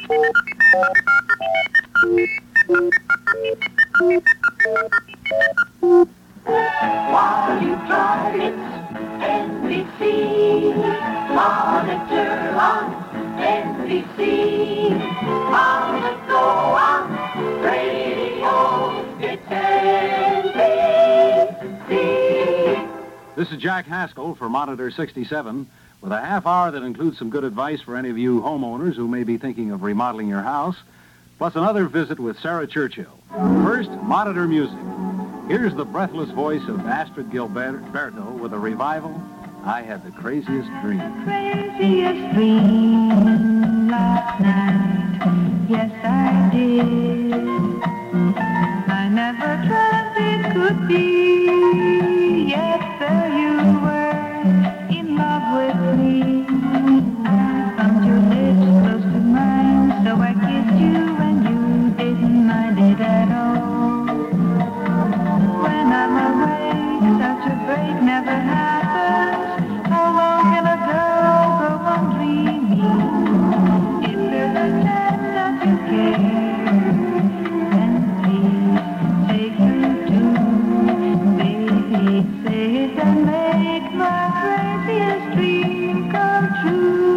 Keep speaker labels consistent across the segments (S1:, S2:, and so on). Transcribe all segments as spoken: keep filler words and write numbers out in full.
S1: While you drive it, N B C, monitor on N B C, on the go on radio, it's N B C.
S2: This is Jack Haskell for Monitor sixty-seven, with a half hour that includes some good advice for any of you homeowners who may be thinking of remodeling your house, plus another visit with Sarah Churchill. First, Monitor music. Here's the breathless voice of Astrid Gilberto with a revival, I Had the Craziest Dream.
S3: Craziest dream last night, yes I did. I never dreamt it could be, yet there you were, in love with me. I found your lips close to mine, so I kissed you and you didn't mind it at all. When I'm awake, such a break never happens. How long can a girl go on dreaming? If there's a chance that you care, then please say you do. Baby, say it and make my craziest dream come true.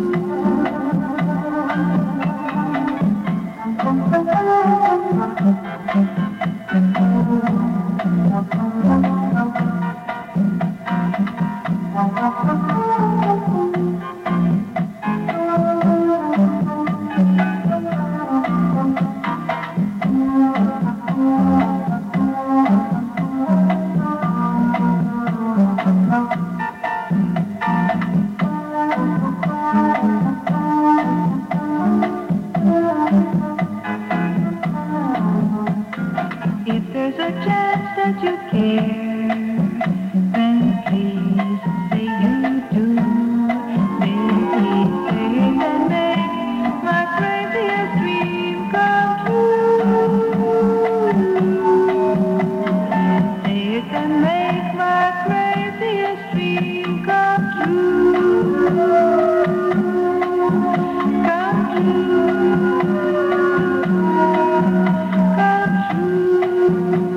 S3: If there's a chance that you care, then please say you do. Baby, say it and make my craziest dream come true. Say it and make my craziest dream come true. Come true. Come true.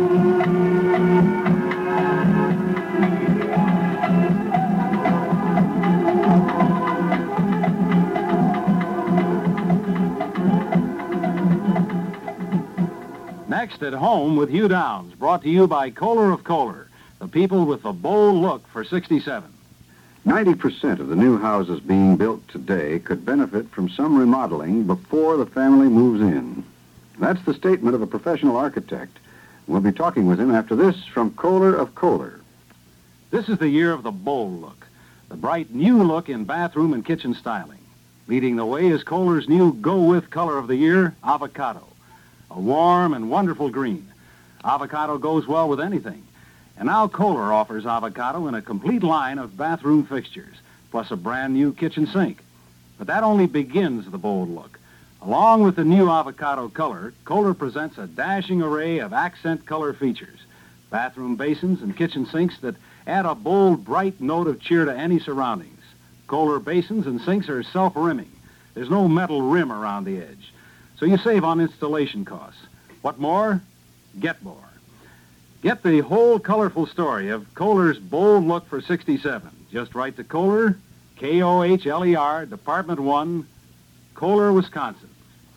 S2: Next at Home with Hugh Downs, brought to you by Kohler of Kohler, the people with the bold look for sixty-seven.
S4: ninety percent of the new houses being built today could benefit from some remodeling before the family moves in. That's the statement of a professional architect. We'll be talking with him after this from Kohler of Kohler.
S2: This is the year of the bold look, the bright new look in bathroom and kitchen styling. Leading the way is Kohler's new go-with color of the year, avocado. A warm and wonderful green. Avocado goes well with anything. And now Kohler offers avocado in a complete line of bathroom fixtures, plus a brand new kitchen sink. But that only begins the bold look. Along with the new avocado color, Kohler presents a dashing array of accent color features. Bathroom basins and kitchen sinks that add a bold, bright note of cheer to any surroundings. Kohler basins and sinks are self-rimming. There's no metal rim around the edge. So you save on installation costs. What more? Get more. Get the whole colorful story of Kohler's bold look for sixty-seven. Just write to Kohler, K O H L E R, Department one, Kohler, Wisconsin.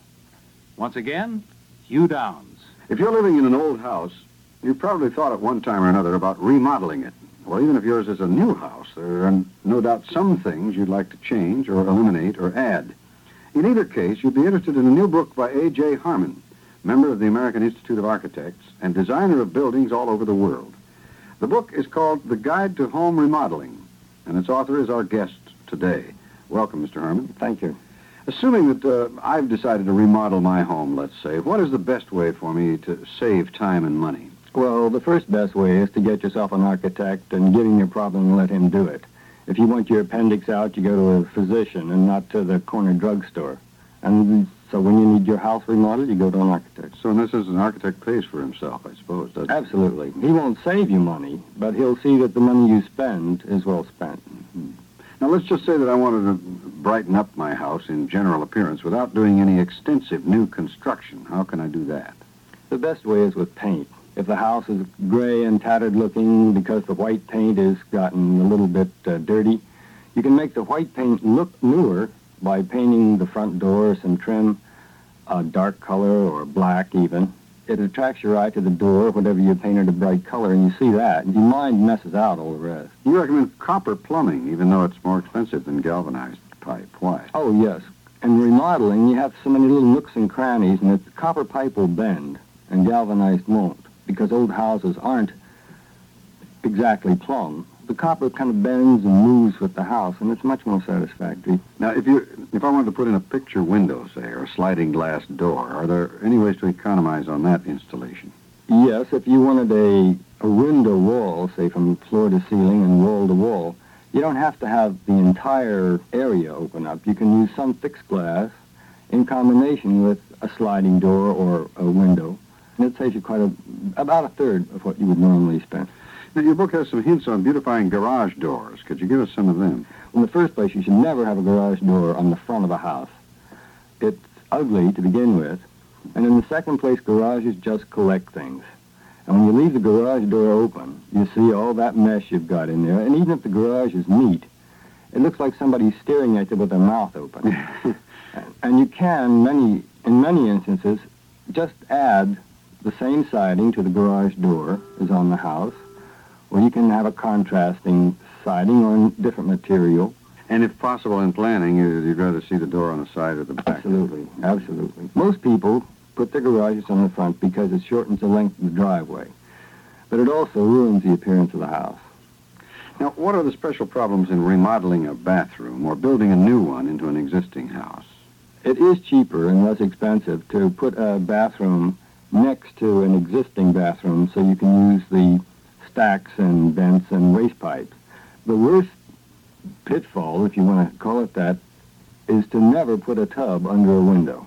S2: Once again, Hugh Downs.
S4: If you're living in an old house, you've probably thought at one time or another about remodeling it. Well, even if yours is a new house, there are no doubt some things you'd like to change or eliminate or add. In either case, you'd be interested in a new book by A J Harmon, member of the American Institute of Architects and designer of buildings all over the world. The book is called The Guide to Home Remodeling, and its author is our guest today. Welcome, Mister Harmon.
S5: Thank you.
S4: Assuming that uh, I've decided to remodel my home, let's say, what is the best way for me to save time and money?
S5: Well, the first best way is to get yourself an architect and give him your problem and let him do it. If you want your appendix out, you go to a physician and not to the corner drugstore. And so when you need your house remodeled, you go to an architect.
S4: So in this is an architect pays for himself, I suppose, doesn't
S5: Absolutely. He won't save you money, but he'll see that the money you spend is well spent.
S4: Mm-hmm. Now, let's just say that I wanted to brighten up my house in general appearance without doing any extensive new construction. How can I do that?
S5: The best way is with paint. If the house is gray and tattered looking because the white paint has gotten a little bit uh, dirty, you can make the white paint look newer by painting the front door some trim, a dark color or black even. It attracts your eye to the door, whatever you painted a bright color, and you see that, and your mind messes out all the rest.
S4: You recommend copper plumbing, even though it's more expensive than galvanized pipe. Why?
S5: Oh, yes. In remodeling, you have so many little nooks and crannies, and the copper pipe will bend, and galvanized won't, because old houses aren't exactly plumb. The copper kind of bends and moves with the house, and it's much more satisfactory.
S4: Now, if you, if I wanted to put in a picture window, say, or a sliding glass door, are there any ways to economize on that installation?
S5: Yes, if you wanted a, a window wall, say from floor to ceiling and wall to wall, you don't have to have the entire area open up. You can use some fixed glass in combination with a sliding door or a window, and it saves you quite a, about a third of what you would normally spend.
S4: Now, your book has some hints on beautifying garage doors. Could you give us some of them?
S5: In the first place, you should never have a garage door on the front of a house. It's ugly to begin with. And in the second place, garages just collect things. And when you leave the garage door open, you see all that mess you've got in there. And even if the garage is neat, it looks like somebody's staring at you with their mouth open. And you can, many in many instances, just add the same siding to the garage door as on the house, or you can have a contrasting siding or a different material.
S4: And if possible in planning, you- you'd rather see the door on the side or the back?
S5: Absolutely, absolutely. Most people put their garages on the front because it shortens the length of the driveway, but it also ruins the appearance of the house.
S4: Now, what are the special problems in remodeling a bathroom or building a new one into an existing house?
S5: It is cheaper and less expensive to put a bathroom next to an existing bathroom so you can use the stacks and vents and waste pipes. The worst pitfall, if you want to call it that, is to never put a tub under a window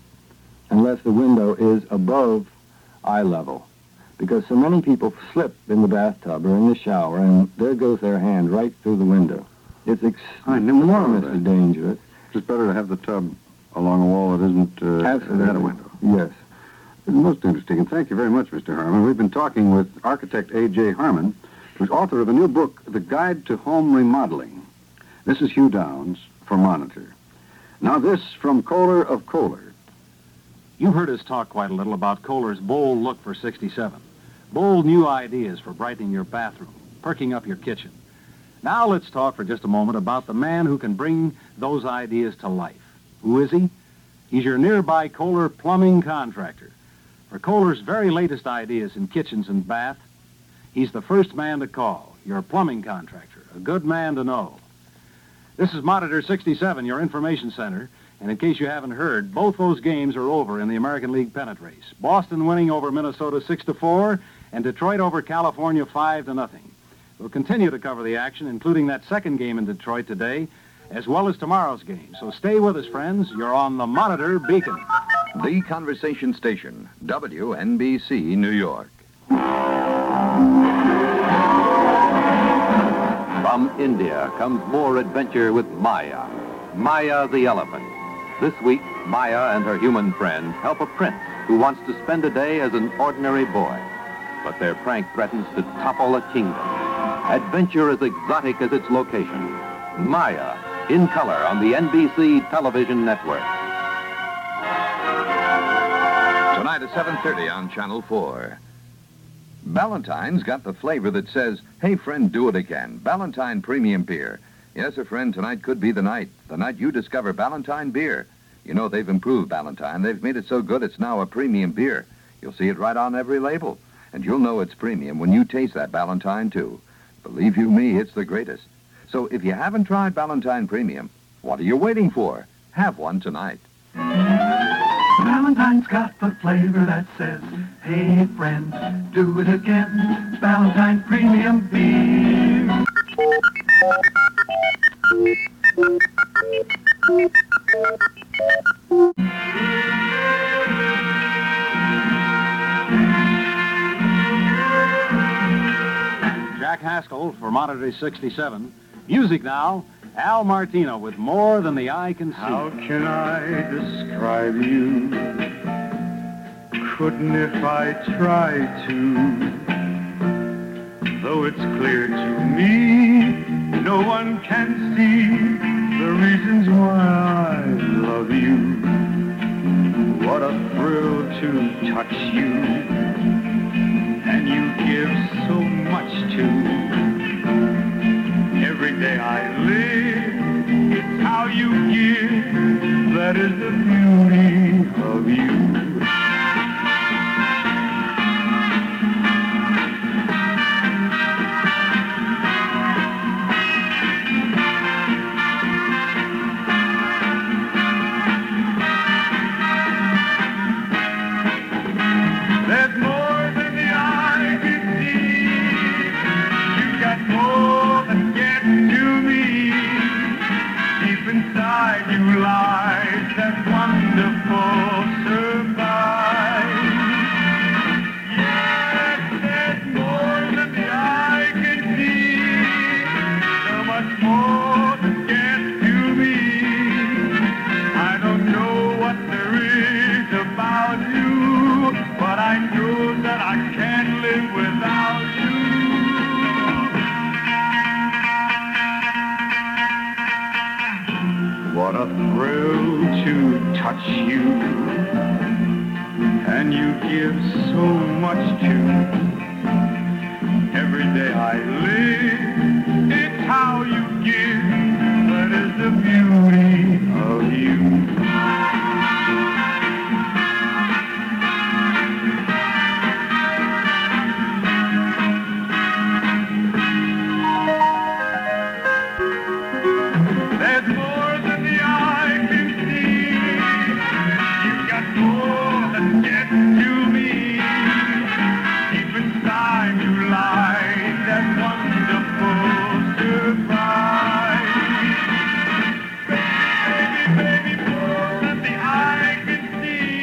S5: unless the window is above eye level, because so many people slip in the bathtub or in the shower and there goes their hand right through the window. It's ex-
S4: I never thought of
S5: enormously
S4: that.
S5: dangerous.
S4: It's better to have the tub along a wall that isn't uh,
S5: Absolutely.
S4: at a window.
S5: Yes.
S4: It's most interesting, and thank you very much, Mister Harmon. We've been talking with architect A J Harmon, who's author of the new book, The Guide to Home Remodeling. This is Hugh Downs for Monitor. Now this from Kohler of Kohler.
S2: You've heard us talk quite a little about Kohler's bold look for sixty-seven. Bold new ideas for brightening your bathroom, perking up your kitchen. Now let's talk for just a moment about the man who can bring those ideas to life. Who is he? He's your nearby Kohler plumbing contractor. For Kohler's very latest ideas in kitchens and bath, he's the first man to call, your plumbing contractor, a good man to know. This is Monitor sixty-seven, your information center, and in case you haven't heard, both those games are over in the American League pennant race. Boston winning over Minnesota six to four, and Detroit over California five to nothing. We'll continue to cover the action, including that second game in Detroit today, as well as tomorrow's game. So stay with us, friends. You're on the Monitor Beacon.
S6: The conversation station, W N B C, New York.
S7: From India comes more adventure with Maya. Maya the elephant. This week, Maya and her human friend help a prince who wants to spend a day as an ordinary boy. But their prank threatens to topple a kingdom. Adventure as exotic as its location. Maya, in color on the N B C television network.
S6: Tonight at seven thirty on Channel four. Ballantines got the flavor that says, hey, friend, do it again. Ballantine Premium Beer. Yes, sir, friend, tonight could be the night. The night you discover Ballantine beer. You know, they've improved Ballantine. They've made it so good it's now a premium beer. You'll see it right on every label. And you'll know it's premium when you taste that Ballantine, too. Believe you me, it's the greatest. So if you haven't tried Ballantine Premium, what are you waiting for? Have one tonight.
S1: Valentine's got the flavor that says, hey friend, do it again. Valentine Premium Beer.
S2: Jack Haskell for Monitor sixty-seven. Music now, Al Martino with More Than the Eye Can See.
S1: How can I describe you? Couldn't if I tried to. Though it's clear to me, no one can see the reasons why I love you. What a thrill to touch you, and you give so much to. Every day I live, it's how you give, that is the beauty of you. There's more than the eye can see. You got more than gets to me. Deep inside you lies that wonderful surprise. Yes, there's more than the eye can see. So much more than gets to me. I don't know what there is about you, but I know that I can't live without you. What a thrill to touch you, and you give so much to. Every day I live, it's how you give, that is the beauty of you. There's more than the eye can see. You got more than gets to me. Deep inside you lies that wonderful surprise. Baby, baby, more than the eye can see.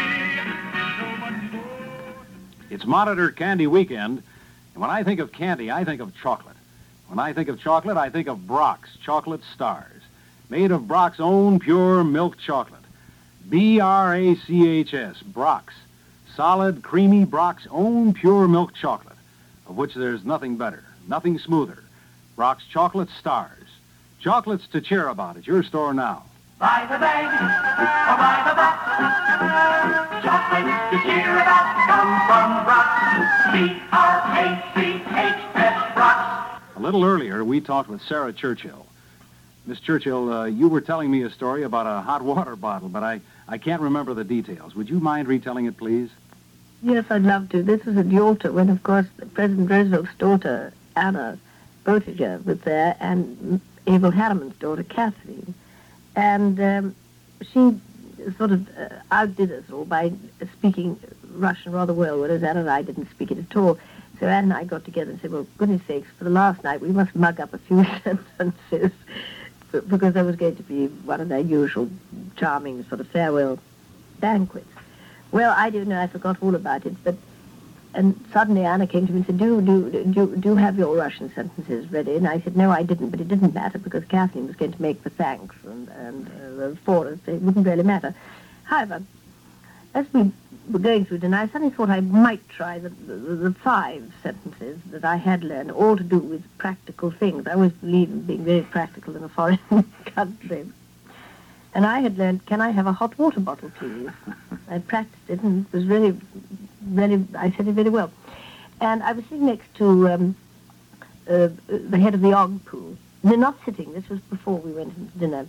S1: So much more.
S2: It's Monitor Candy Weekend, and when I think of candy, I think of chocolate. When I think of chocolate, I think of Brock's Chocolate Stars, made of Brock's own pure milk chocolate. B R A C H S, Brock's. Solid, creamy Brock's own pure milk chocolate, of which there's nothing better, nothing smoother. Brock's Chocolate Stars. Chocolates to cheer about at your store now.
S8: By the bag, or by the box, chocolates to cheer about come from Brock's. B R A C H S, Brock's.
S2: A little earlier, we talked with Sarah Churchill. Miss Churchill, uh, you were telling me a story about a hot water bottle, but I, I can't remember the details. Would you mind retelling it, please?
S9: Yes, I'd love to. This was at Yalta when, of course, President Roosevelt's daughter, Anna Botiger, was there, and Abel Harriman's daughter, Kathleen. And um, she sort of uh, outdid us all by speaking Russian rather well, whereas Anna and I didn't speak it at all. So Anne and I got together and said, well, goodness sakes, for the last night we must mug up a few sentences because there was going to be one of their usual charming sort of farewell banquets. Well, I don't know, I forgot all about it, but and suddenly Anna came to me and said, do, do, do, do you have your Russian sentences ready? And I said, no, I didn't, but it didn't matter because Kathleen was going to make the thanks and, and uh, for us, so it wouldn't really matter. However, as we were going through dinner, I suddenly thought I might try the, the, the five sentences that I had learned, all to do with practical things. I always believe in being very practical in a foreign country. And I had learned, can I have a hot water bottle, please? I practiced it, and it was really, really, I said it very well. And I was sitting next to um, uh, the head of the Og pool. No, not sitting, this was before we went into dinner.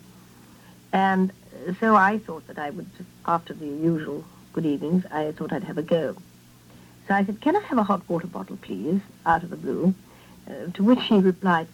S9: And so I thought that I would, after the usual good evenings, I thought I'd have a go. So I said, can I have a hot water bottle, please, out of the blue? Uh, to which he replied,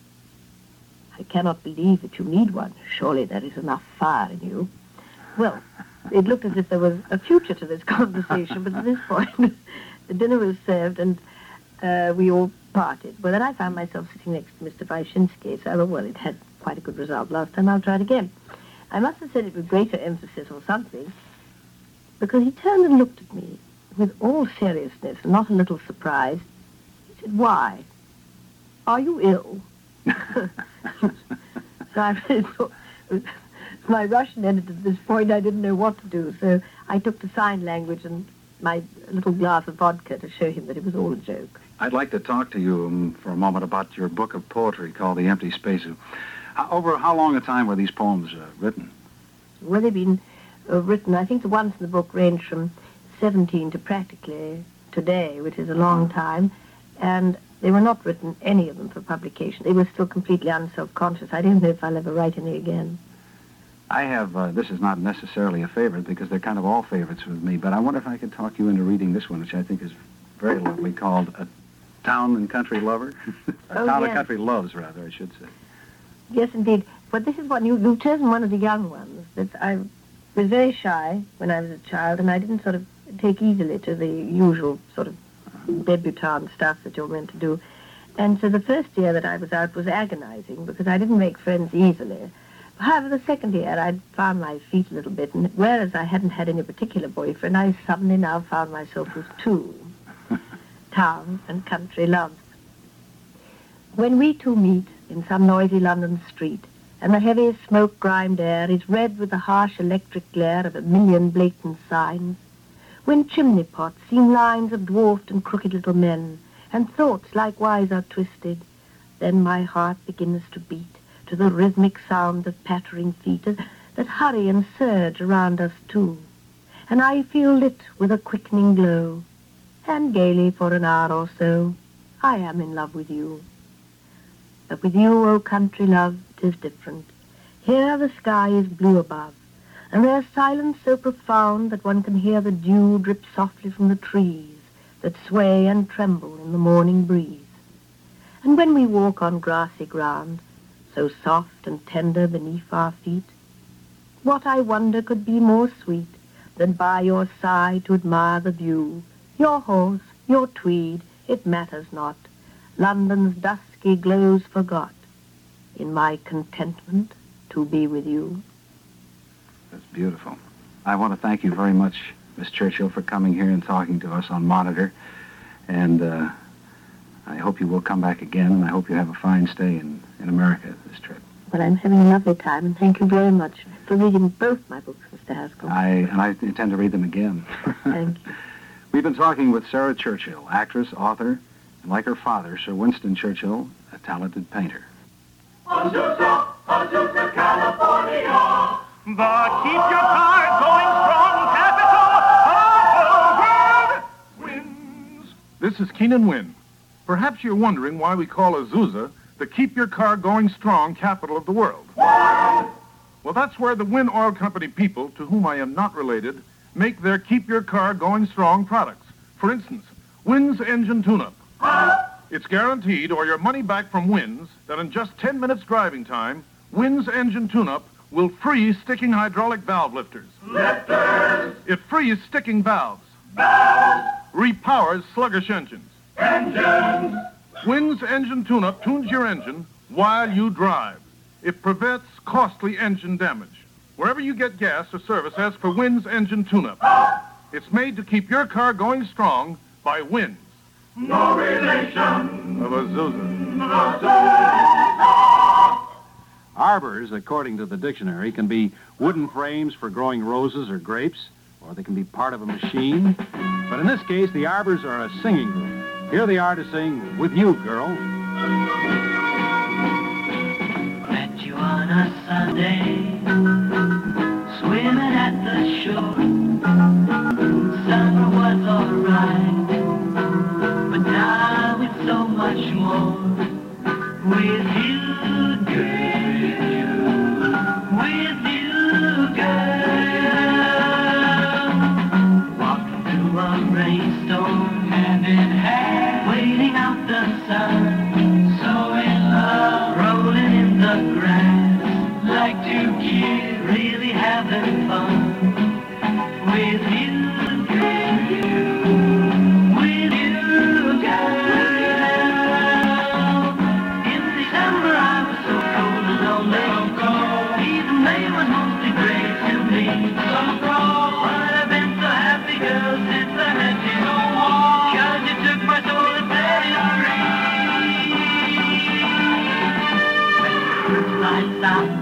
S9: I cannot believe that you need one. Surely there is enough fire in you. Well, it looked as if there was a future to this conversation, but at this point, the dinner was served and uh, we all parted. Well, then I found myself sitting next to Mister Wyszynski, so I thought, well, it had quite a good result last time, I'll try it again. I must have said it with greater emphasis or something, because he turned and looked at me with all seriousness and not a little surprised. He said, why? Are you ill? So I really thought, my Russian ended at this point, I didn't know what to do. So I took to sign language and my little glass of vodka to show him that it was all a joke.
S2: I'd like to talk to you um, for a moment about your book of poetry called The Empty Spaces. How, over how long a time were these poems uh, written?
S9: Well, they've been uh, written, I think the ones in the book range from seventeen to practically today, which is a long time, and they were not written, any of them, for publication. They were still completely unself-conscious. I don't know if I'll ever write any again.
S2: I have, uh, this is not necessarily a favorite because they're kind of all favorites with me, but I wonder if I could talk you into reading this one, which I think is very lovely, called A Town and Country Lover. A
S9: Oh,
S2: Town
S9: yes.
S2: and Country Loves, rather, I should say.
S9: Yes, indeed. But this is one, you, you've chosen one of the young ones. That I was very shy when I was a child, and I didn't sort of take easily to the usual sort of debutante stuff that you're meant to do. And so the first year that I was out was agonizing because I didn't make friends easily. However, the second year I'd found my feet a little bit, and whereas I hadn't had any particular boyfriend, I suddenly now found myself with two. Town and country loves. When we two meet in some noisy London street, and the heavy smoke-grimed air is red with the harsh electric glare of a million blatant signs, when chimney pots seem lines of dwarfed and crooked little men, and thoughts likewise are twisted, then my heart begins to beat to the rhythmic sound of pattering feet that hurry and surge around us too. And I feel lit with a quickening glow, and gaily for an hour or so, I am in love with you. But with you, O country love, 'tis different. Here the sky is blue above, and there's silence so profound that one can hear the dew drip softly from the trees that sway and tremble in the morning breeze. And when we walk on grassy ground, so soft and tender beneath our feet, what I wonder could be more sweet than by your side to admire the view, your horse, your tweed, it matters not, London's dusky glows forgot, in my contentment to be with you.
S2: That's beautiful. I want to thank you very much, Miss Churchill, for coming here and talking to us on Monitor. And uh, I hope you will come back again, and I hope you have a fine stay in, in America this trip.
S9: Well, I'm having a lovely time, and thank you very much for reading both my books, Mister Haskell.
S2: I and I intend to read them again.
S9: Thank you.
S2: We've been talking with Sarah Churchill, actress, author, and like her father, Sir Winston Churchill, a talented painter.
S8: Azusa, Azusa, California.
S1: But keep your car going strong, capital of the world wins.
S10: This is Keenan Wynn. Perhaps you're wondering why we call Azusa the Keep Your Car Going Strong capital of the world. Well, that's where the Wynn Oil Company people, to whom I am not related, make their Keep Your Car Going Strong products. For instance, Wynn's Engine Tune-Up. It's guaranteed, or your money back from Wynn's, that in just ten minutes driving time, Wynn's Engine Tune-Up will freeze sticking hydraulic valve lifters.
S8: Lifters.
S10: It frees sticking valves.
S8: Valves.
S10: Repowers sluggish engines.
S8: Engines.
S10: Wynn's Engine Tune-Up tunes your engine while you drive. It prevents costly engine damage. Wherever you get gas or service, ask for Wynn's Engine Tune-Up. It's made to keep your car going strong by Wynn's.
S8: No relation
S10: of Azusa.
S8: Azusa.
S2: Arbors, according to the dictionary, can be wooden frames for growing roses or grapes, or they can be part of a machine. But in this case, the arbors are a singing group. Here they are to sing With You, Girl.
S11: Met you on a Sunday, swimming at the shore. Summer was alright, but now it's so much more. With you, girl, with you, girl. Walking through a rainstorm, hand in hand, waiting out the sun. So in love, rolling in the grass, like two kids.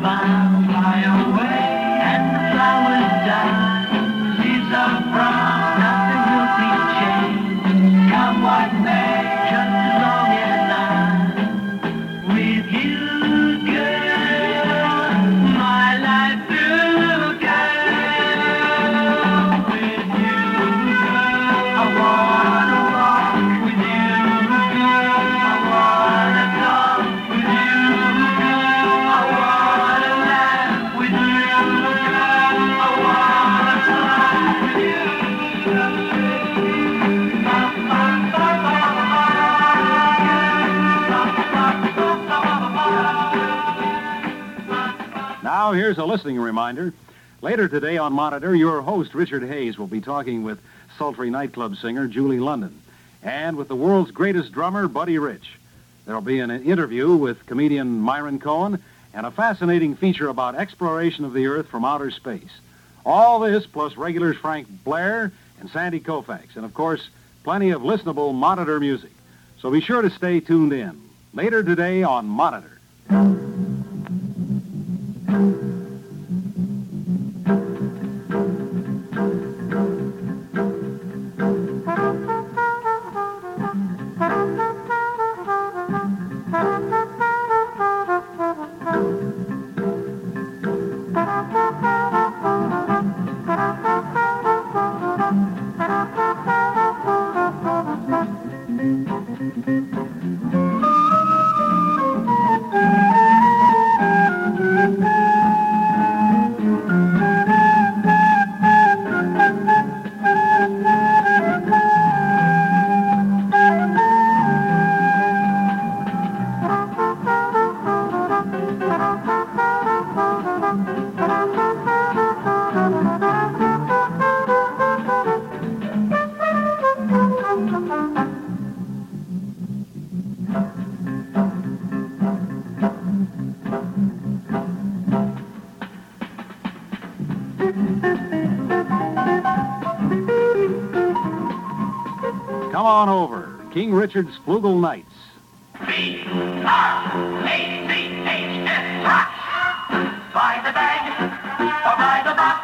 S11: miles fly away, and the flowers die. Leaves are brown, nothing will be changed. Come what may, just as long as I'm with you, girl. My life through, girl. With you, girl. I wanna walk with you, girl. I wanna talk with you, girl. I wanna laugh with you, girl. I wanna fly with you, girl.
S2: Now, here's a listening reminder. Later today on Monitor, your host, Richard Hayes, will be talking with sultry nightclub singer Julie London and with the world's greatest drummer, Buddy Rich. There'll be an interview with comedian Myron Cohen and a fascinating feature about exploration of the Earth from outer space. All this plus regulars Frank Blair and Sandy Koufax, and, of course, plenty of listenable Monitor music. So be sure to stay tuned in. Later today on Monitor. Come on over. King Richard's Flugel Nights.
S8: B R A C H S, Rocks. By the bag or by the box.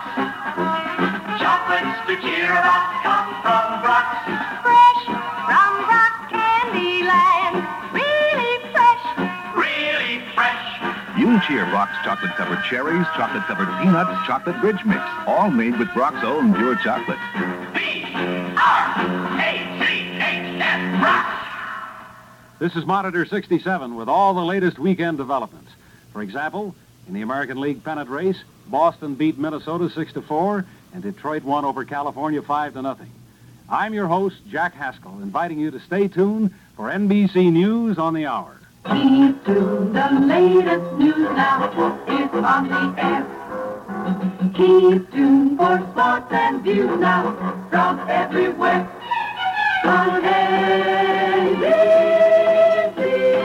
S8: Chocolates to cheer about come from Brock's.
S3: Fresh from Brock Candyland. Really fresh.
S8: Really fresh.
S6: You'll cheer Brock's chocolate-covered cherries, chocolate-covered peanuts, chocolate bridge mix, all made with Brock's own pure chocolate.
S8: B R A C H S, Rocks.
S2: This is Monitor sixty-seven with all the latest weekend developments. For example, in the American League pennant race, Boston beat Minnesota six to four, and Detroit won over California five to nothing. I'm your host, Jack Haskell, inviting you to stay tuned for N B C News on the Hour.
S11: Keep tuned, the latest news now is on the air. Keep tuned for sports and views now from everywhere. On N B C.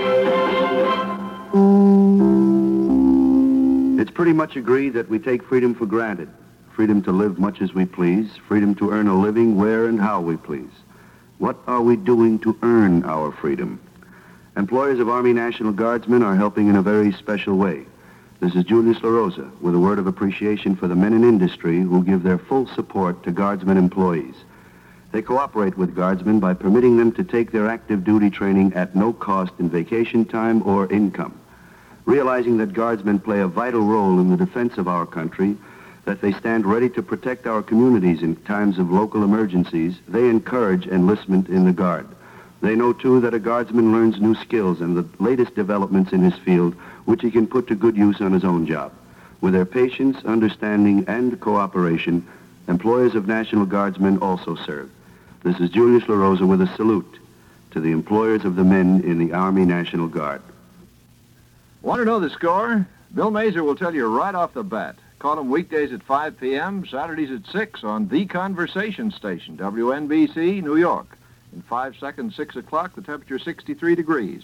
S4: It's pretty much agreed that we take freedom for granted. Freedom to live much as we please. Freedom to earn a living where and how we please. What are we doing to earn our freedom? Employers of Army National Guardsmen are helping in a very special way. This is Julius LaRosa with a word of appreciation for the men in industry who give their full support to Guardsmen employees. They cooperate with Guardsmen by permitting them to take their active duty training at no cost in vacation time or income. Realizing that Guardsmen play a vital role in the defense of our country, that they stand ready to protect our communities in times of local emergencies, they encourage enlistment in the Guard. They know, too, that a Guardsman learns new skills and the latest developments in his field, which he can put to good use on his own job. With their patience, understanding, and cooperation, employers of National Guardsmen also serve. This is Julius LaRosa with a salute to the employers of the men in the Army National Guard.
S12: Want to know the score? Bill Mazer will tell you right off the bat. Call him weekdays at five p.m., Saturdays at six on The Conversation Station, W N B C, New York. In five seconds, six o'clock, the temperature sixty-three degrees.